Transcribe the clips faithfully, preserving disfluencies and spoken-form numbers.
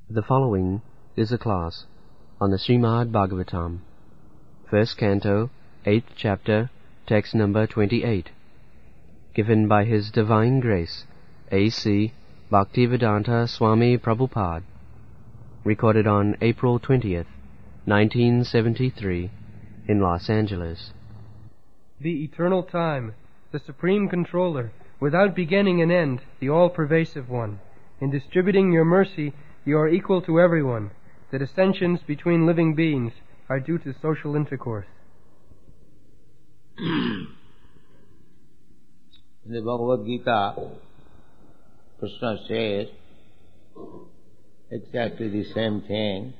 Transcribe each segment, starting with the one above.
The following is a class on the Srimad Bhagavatam, first canto, eighth chapter, text number twenty-eight, given by His Divine Grace, A C Bhaktivedanta Swami Prabhupada, recorded on April twentieth, nineteen seventy-three, in Los Angeles. The eternal time, the supreme controller, without beginning and end, the all-pervasive one. In distributing your mercy, you are equal to everyone. The dissensions between living beings are due to social intercourse. In the Bhagavad Gita, Krishna says exactly the same thing.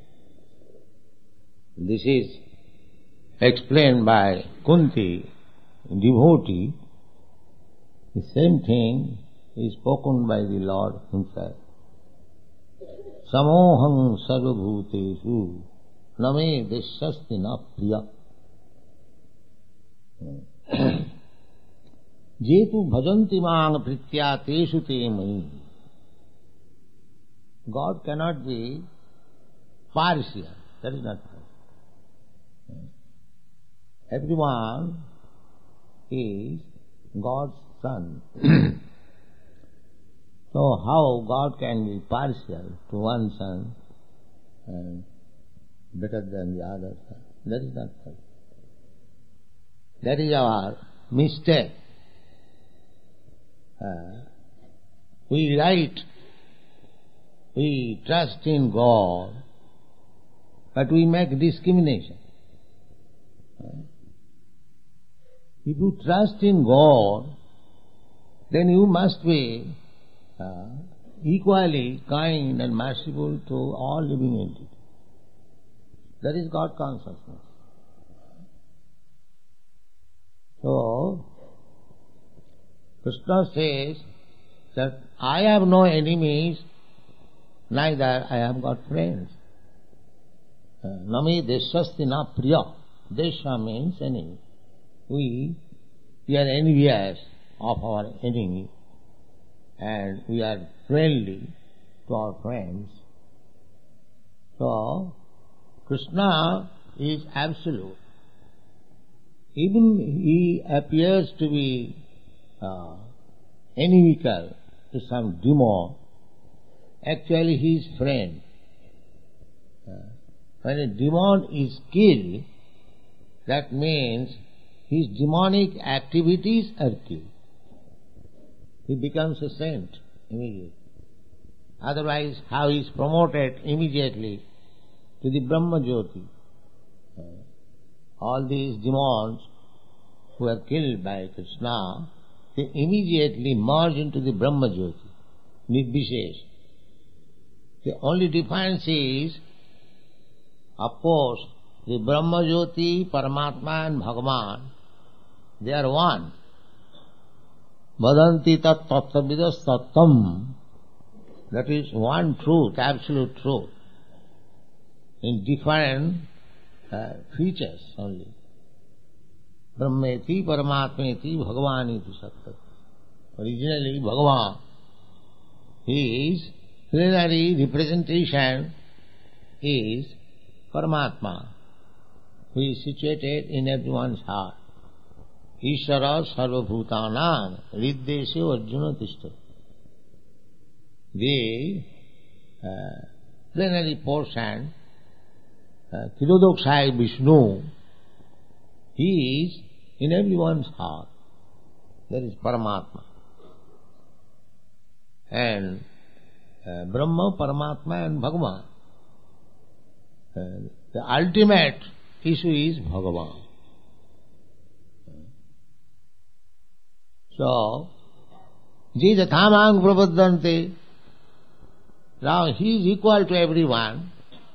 This is explained by Kunti, devotee. The same thing is spoken by the Lord Himself. Samoham sarvabhuteshu name deshasti na priya jetu bhajanti mang pritya teshu te mai. God cannot be partial. That is not right. Everyone is God's son. So how God can be partial to one son and better than the other son? That is not right. That is our mistake. Uh, we write, we trust in God, but we make discrimination. Uh, if you trust in God, then you must be Uh, equally kind and merciful to all living entities. That is God consciousness. So, Krishna says that I have no enemies, neither I have got friends. Nami deshasti na priya. Desha means enemy. We, we are envious of our enemy, and we are friendly to our friends. So, Krishna is absolute. Even he appears to be uh, inimical to some demon, actually he is friend. Uh, when a demon is killed, that means his demonic activities are killed. He becomes a saint immediately. Otherwise, how he is promoted immediately to the Brahma Jyoti. Uh, all these demons who are killed by Krishna, they immediately merge into the Brahma Jyoti, Nirvishesh. The only difference is, of course, the Brahma Jyoti, Paramatma and Bhagavan, they are one. Vadanti tat tattvavidas tattam. That is one truth, absolute truth, in different uh, features only. Brahmeti, Paramatmeti, Bhagavaniti sattat. Originally, Bhagavan, his plenary representation is Paramatma, who is situated in everyone's heart. Ishara sarvabhutanam riddeshe arjuna tishta. The uh, plenary portion, uh, Tirodokshai Vishnu, he is in everyone's heart. That is Paramatma. And uh, Brahma, Paramatma and Bhagavan. Uh, the ultimate issue is Bhagavan. So, je jathamang prapaddante, now he is equal to everyone.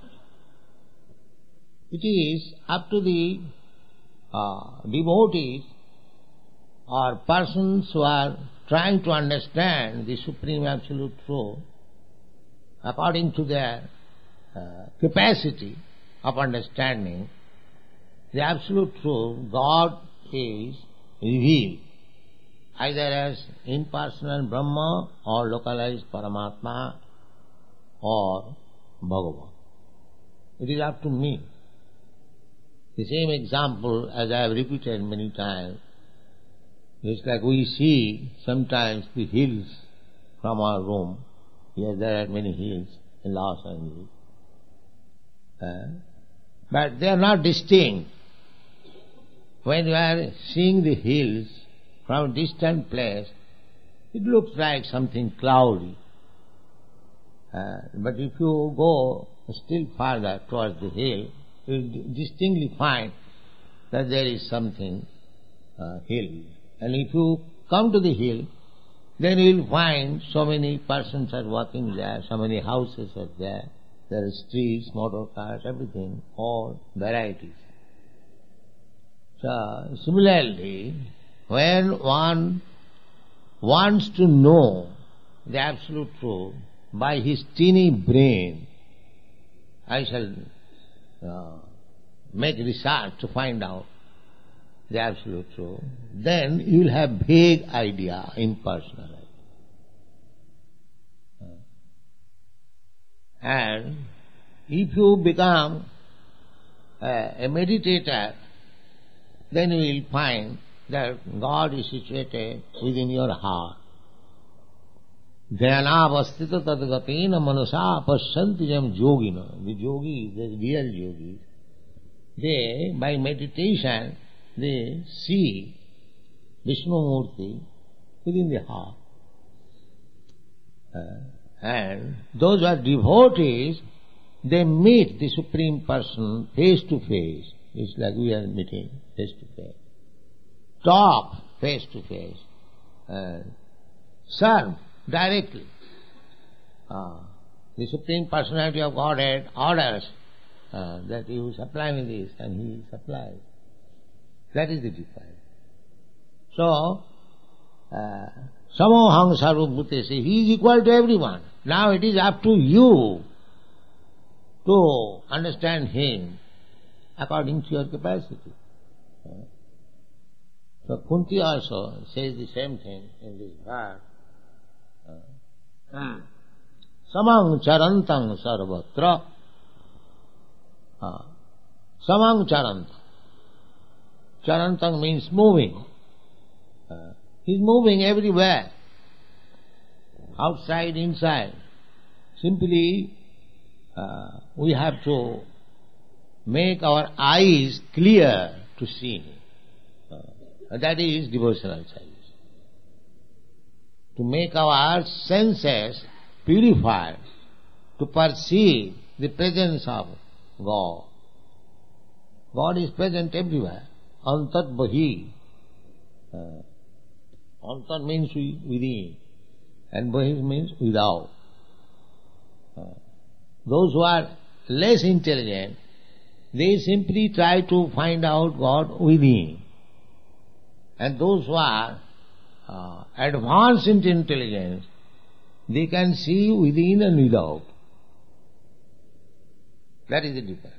It is up to the uh, devotees or persons who are trying to understand the Supreme Absolute Truth according to their uh, capacity of understanding. The Absolute Truth, God is revealed either as impersonal Brahma or localized Paramatma or Bhagavan. It is up to me. The same example, as I have repeated many times, it's like we see sometimes the hills from our room. Here there are many hills in Los Angeles. Uh, but they are not distinct. When you are seeing the hills from a distant place, it looks like something cloudy. Uh, but if you go still farther towards the hill, you will distinctly find that there is something uh, hill. And if you come to the hill, then you will find so many persons are walking there, so many houses are there. There are streets, motor cars, everything, all varieties. So, similarly, when one wants to know the absolute truth by his teeny brain, I shall uh, make research to find out the absolute truth, then you will have vague idea, impersonal idea. And if you become a, a meditator, then you will find that God is situated within your heart. Dhyanavastita tadgatena manasa pasyanti jam yogina. The yogis, the real yogis, they, by meditation, they see Vishnu Murti within the heart. Uh, and those who are devotees, they meet the Supreme Person face to face. It's like we are meeting face to face. Talk face to face. Uh, serve directly. Uh, the Supreme Personality of Godhead orders uh, that you supply me this, and he supplies. That is the difference. So, uh, Samohang Sarvabhuteshe, he is equal to everyone. Now it is up to you to understand him according to your capacity. So Kunti also says the same thing in this verse. Samang charantang sarvatra. Samang charantang. Charantang means moving. Uh, he's moving everywhere. Outside, inside. Simply, uh, we have to make our eyes clear to see him. Uh, that is devotional service. To make our senses purified, to perceive the presence of God. God is present everywhere. Antat bahi. Uh, Antat means within, and bahi means without. Uh, those who are less intelligent, they simply try to find out God within. And those who are uh, advanced in intelligence, they can see within and without. That is the difference.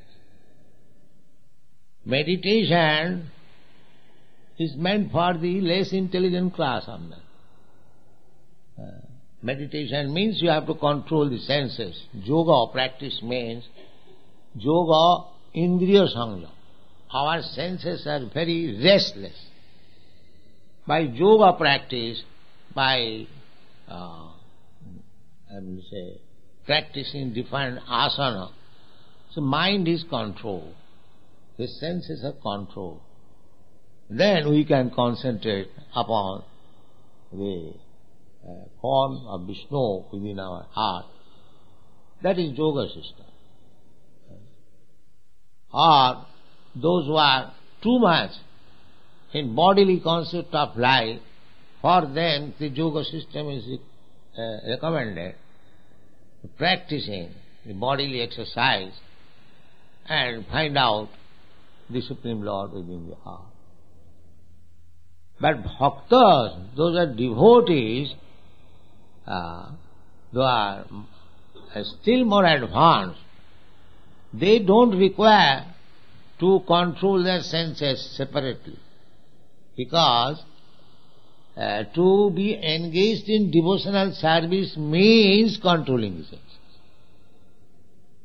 Meditation is meant for the less intelligent class of men. Uh, meditation means you have to control the senses. Yoga practice means yoga indriya sangha. Our senses are very restless. By yoga practice, by uh, I will say practicing different asana, so mind is controlled. The senses are controlled. Then we can concentrate upon the uh, form of Vishnu within our heart. That is yoga system. Or those who are too much in bodily concept of life, for them the yoga system is uh, recommended, practicing the bodily exercise and find out the Supreme Lord within the heart. But bhaktas, those are devotees, uh, those are uh, still more advanced. They don't require to control their senses separately, because uh, to be engaged in devotional service means controlling the senses.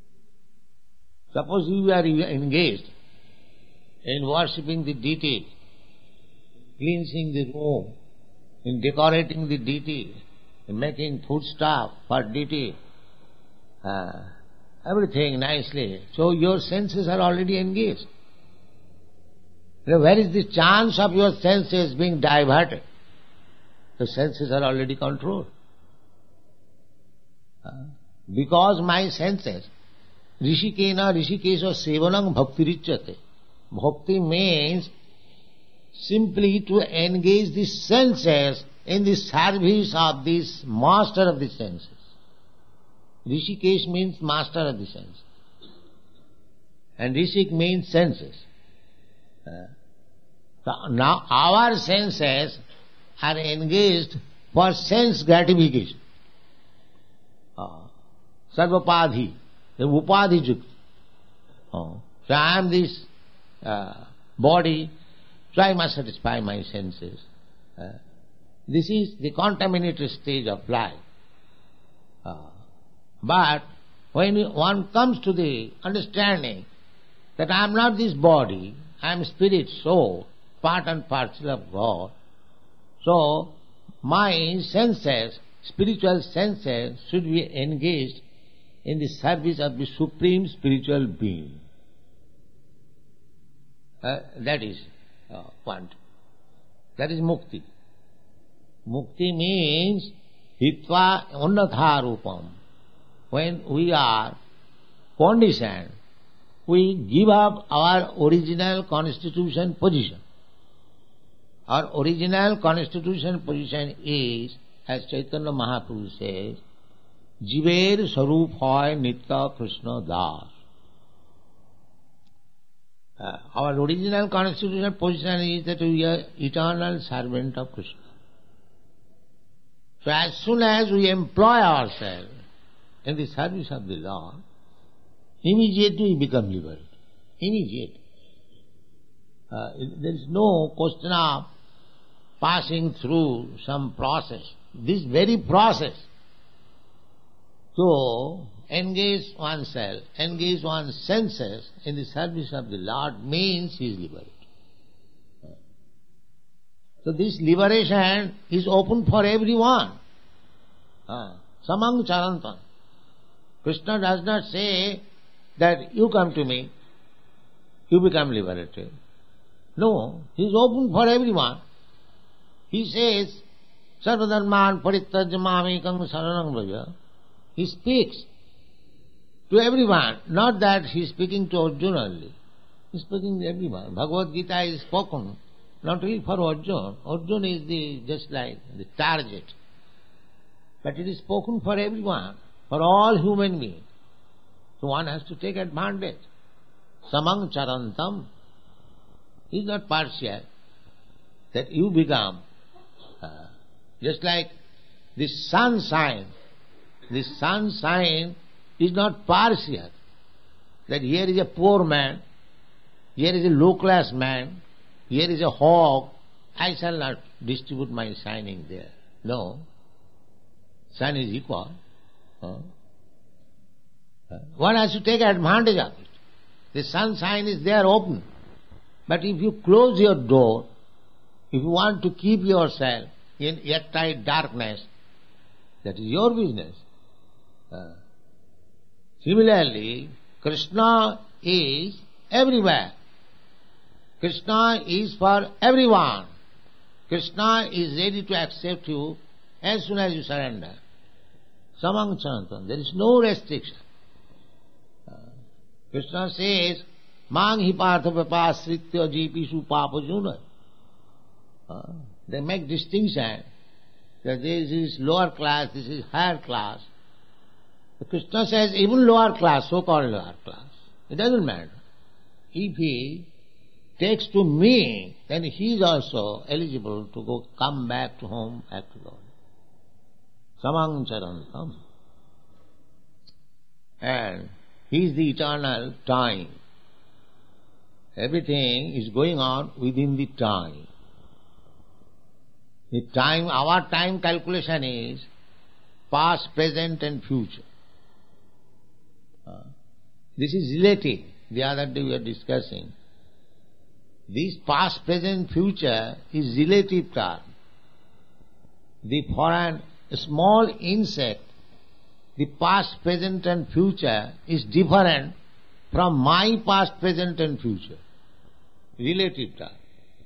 Suppose you are engaged in worshipping the deity, cleansing the room, in decorating the deity, in making food stuff for deity, uh, everything nicely. So your senses are already engaged. Now, where is the chance of your senses being diverted? The senses are already controlled. Uh, because my senses, Rishikena Rishikesha Sevanam Bhakti Richate. Bhakti means simply to engage the senses in the service of this master of the senses. Rishikesh means master of the senses. And Rishik means senses. Uh, so now our senses are engaged for sense gratification. Uh, Sarvapadhi, the upadhi jukta. Uh, so I am this uh, body, so I must satisfy my senses. Uh, this is the contaminated stage of life. Uh, but when one comes to the understanding that I am not this body, I am spirit, soul, part and parcel of God, so my senses, spiritual senses, should be engaged in the service of the Supreme Spiritual Being. Uh, that is uh, point. That is mukti. Mukti means hitva unnatha rupam. When we are conditioned, we give up our original constitution position. Our original constitution position is, as Chaitanya Mahaprabhu says, Jiver Sarup Hoy Nitya Krishna Das. Uh, our original constitutional position is that we are eternal servant of Krishna. So as soon as we employ ourselves in the service of the Lord, immediately we become liberated. Immediately. Uh, there is no question of passing through some process. This very process to engage oneself, engage one's senses in the service of the Lord means he is liberated. So this liberation is open for everyone. Uh, Samang Charantam. Krishna does not say that you come to me, you become liberated. No, he is open for everyone. He says, Sarvadharman parittajya mamekam saranam vraja. He speaks to everyone, not that he is speaking to Arjuna only. He is speaking to everyone. Bhagavad Gita is spoken not only for Arjuna. Arjuna is the just like the target. But it is spoken for everyone, for all human beings. So one has to take advantage. Samang charantam is not partial. That you become uh, just like the sunshine. The sunshine is not partial. That here is a poor man, here is a low-class man, here is a hog. I shall not distribute my shining there. No. Sun is equal. Huh? One has to take advantage of it. The sunshine is there open. But if you close your door, if you want to keep yourself in airtight darkness, that is your business. Uh, similarly, Krishna is everywhere. Krishna is for everyone. Krishna is ready to accept you as soon as you surrender. Samang Chantam. There is no restriction. Uh, Krishna says, Mang hi partha vapasritya jipishu papajuna. Uh, they make distinction that this is lower class, this is higher class. But Krishna says even lower class, so-called lower class. It doesn't matter. If he takes to me, then he is also eligible to go come back to home, back to God. Samang charantam. And he is the eternal time. Everything is going on within the time. The time, our time calculation is past, present and future. Uh, This is relative. The other day we were discussing. This past, present, future is relative term. The for an, a small insect, the past, present and future is different from my past, present and future. Relative term.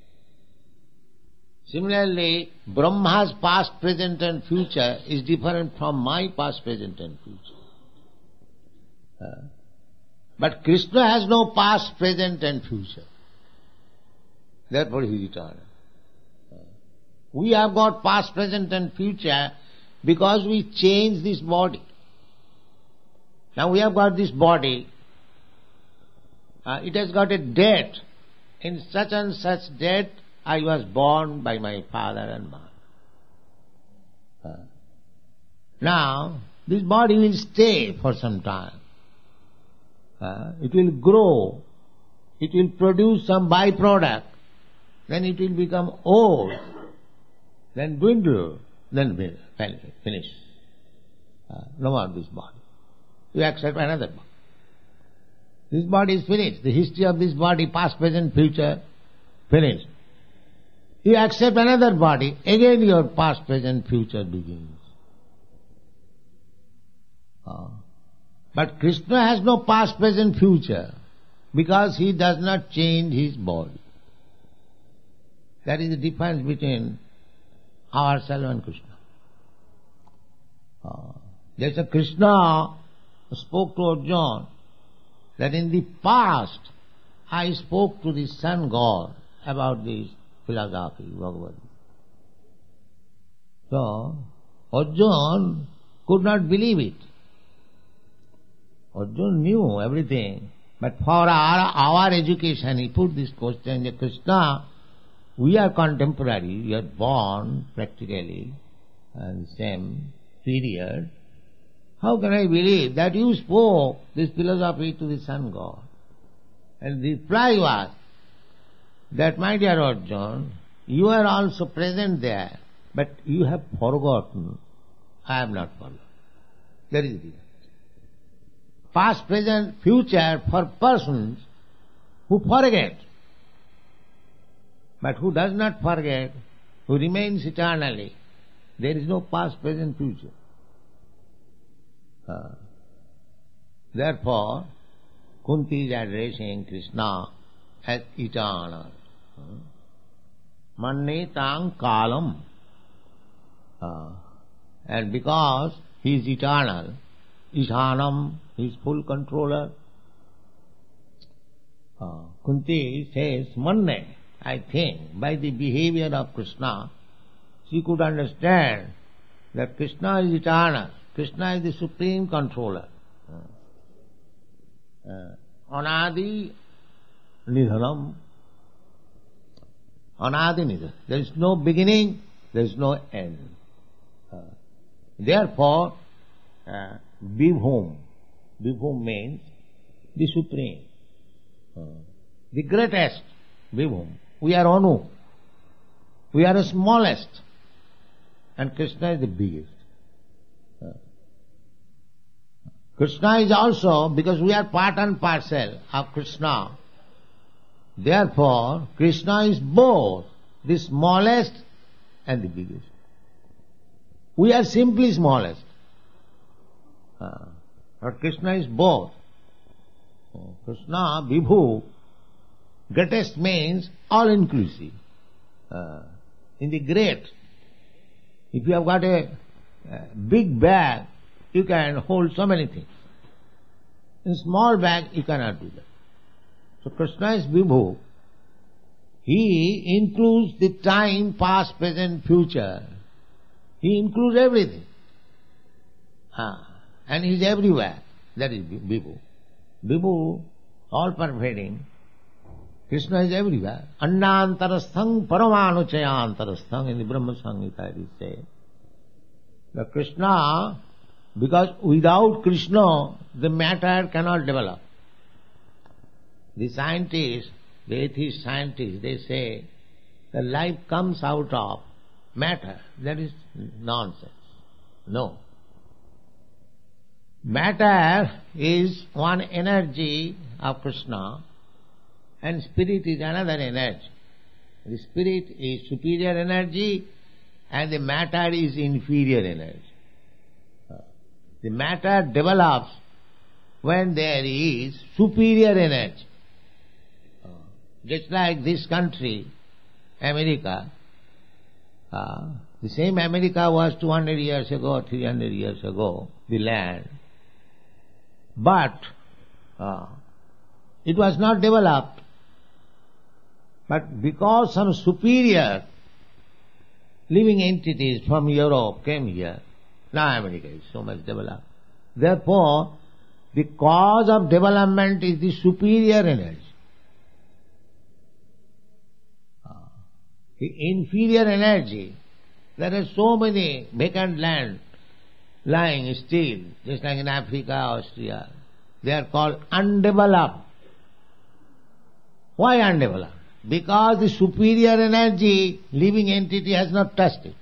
Similarly, Brahma's past, present and future is different from my past, present and future. Uh, but Krishna has no past, present and future. Therefore he is eternal. Uh, we have got past, present and future because we change this body. Now we have got this body. Uh, it has got a date. In such and such date I was born by my father and mother. Uh, now, this body will stay for some time. Uh, it will grow. It will produce some byproduct. Then it will become old. Then dwindle. Then finish. Uh, no more this body. You accept another body. This body is finished. The history of this body, past, present, future, finished. You accept another body, again your past, present, future begins. Uh, but Krishna has no past, present, future because he does not change his body. That is the difference between ourselves and Krishna. Uh, there's a Krishna spoke to Arjuna that in the past I spoke to the sun god about this philosophy, Bhagavad Gita. So, Arjuna could not believe it. Arjuna knew everything, but for our, our education he put this question, Krishna, we are contemporary, we are born practically in the same period. How can I believe that you spoke this philosophy to the sun god? And the reply was that, my dear Arjuna, you are also present there, but you have forgotten. I have not forgotten. That is the difference. Past, present, future for persons who forget. But who does not forget, who remains eternally, there is no past, present, future. Uh, therefore, Kunti is addressing Krishna as eternal. Mannetāṃ kālam. Uh, and because he is eternal, Ishanam, he is full controller. Uh, Kunti says, Manne, I think, by the behavior of Krishna, she could understand that Krishna is eternal. Krishna is the supreme controller. Uh, Anadi Nidhanam. Anadi Nidhanam. There is no beginning, there is no end. Uh, therefore, uh, Vibhum. Vibhum means the supreme. Uh, the greatest. Vibhum. We are Anu. We are the smallest. And Krishna is the biggest. Uh, Krishna is also, because we are part and parcel of Krishna, therefore Krishna is both the smallest and the biggest. We are simply smallest. Uh, but Krishna is both. Uh, Krishna, Vibhu, greatest means all-inclusive. Uh, in the great, if you have got a, a big bag, you can hold so many things. In small bag, you cannot do that. So Krishna is Vibhu. He includes the time, past, present, future. He includes everything. Ah, and he is everywhere. That is Vibhu. Vibhu, all pervading. Krishna is everywhere. Annantarasthang paramanuchayantarasthang in the Brahma Samhita it is said. The Krishna, because without Krishna the matter cannot develop. The scientists, the atheist scientists, they say that life comes out of matter. That is nonsense. No. matter is one energy of Krishna and spirit is another energy. The spirit is superior energy and the matter is inferior energy. The matter develops when there is superior energy. Just like this country, America, uh, the same America was two hundred years ago, three hundred years ago, the land. But uh, it was not developed. But because some superior living entities from Europe came here, now America is so much developed. Therefore, the cause of development is the superior energy. The inferior energy, there are so many vacant land lying still, just like in Africa, Austria. They are called undeveloped. Why undeveloped? Because the superior energy, living entity has not touched it.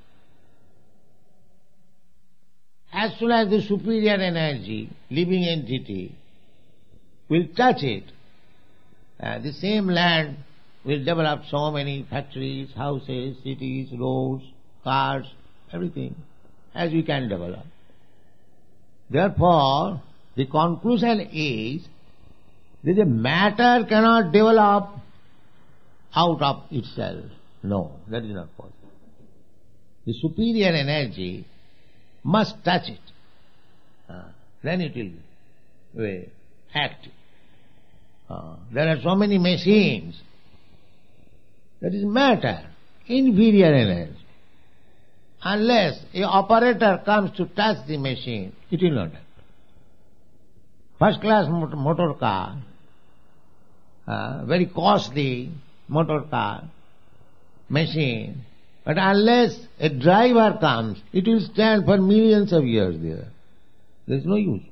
As soon as the superior energy, living entity, will touch it, uh, the same land will develop so many factories, houses, cities, roads, cars, everything, as we can develop. Therefore, the conclusion is that the matter cannot develop out of itself. No, that is not possible. The superior energy must touch it. Uh, then it will be active. Uh, there are so many machines. That is matter, inferior energy. Unless an operator comes to touch the machine, it will not happen. First class motor, motor car, uh, very costly motor car, machine, but unless a driver comes, it will stand for millions of years there. There is no use.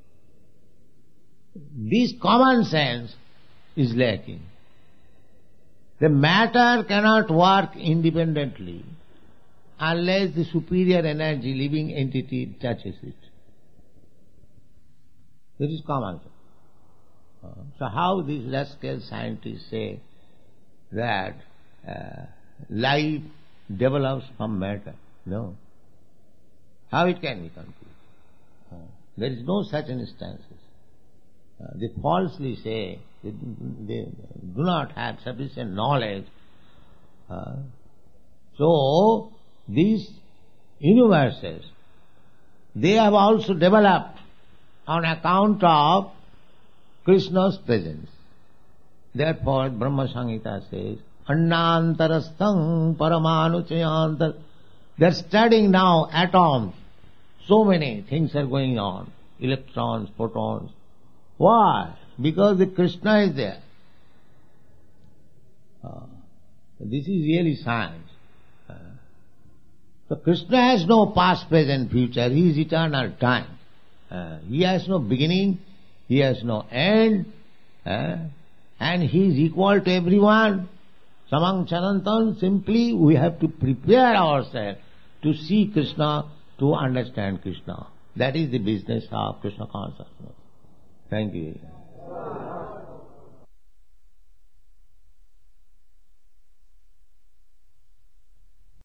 This common sense is lacking. The matter cannot work independently unless the superior energy, living entity, touches it. This is common sense. Uh, so how these rascal scientists say that uh, life develops from matter? No. How it can be concluded? Uh, there is no such instances. Uh, they falsely say they, they do not have sufficient knowledge. Uh, so, these universes, they have also developed on account of Krishna's presence. Therefore, Brahma Samhita says, Annantarasthang paramanuchayantar. They are studying now atoms. So many things are going on. Electrons, photons. Why? Because the Krishna is there. Uh, this is really science. Uh, so Krishna has no past, present, future. He is eternal time. Uh, he has no beginning. He has no end. Uh, and he is equal to everyone. Samang Chanantan, simply we have to prepare ourselves to see Krishna, to understand Krishna. That is the business of Krishna consciousness. Thank you.